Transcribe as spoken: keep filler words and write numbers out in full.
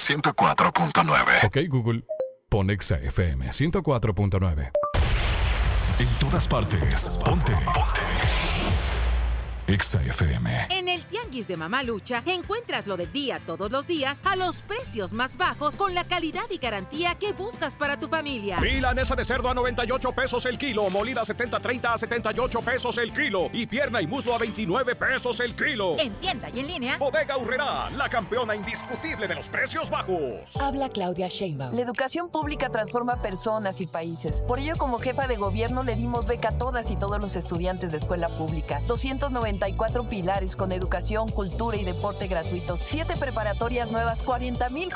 ciento cuatro punto nueve. Ok, Google, pon Exa F M ciento cuatro punto nueve. En todas partes, ponte. Ponte. Exa F M. En el Tianguis de Mamalucha encuentras lo del día todos los días a los precios más bajos con la calidad y garantía que buscas para tu familia. Milanesa de cerdo a noventa y ocho pesos el kilo, molida setenta treinta a setenta y ocho pesos el kilo y pierna y muslo a veintinueve pesos el kilo. En tienda y en línea. Bodega Aurrerá, la campeona indiscutible de los precios bajos. Habla Claudia Sheinbaum. La educación pública transforma personas y países. Por ello, como jefa de gobierno, le dimos beca a todas y todos los estudiantes de escuela pública. doscientos noventa y cuatro pilares con educación, cultura y deporte gratuitos. Siete preparatorias nuevas, cuarenta mil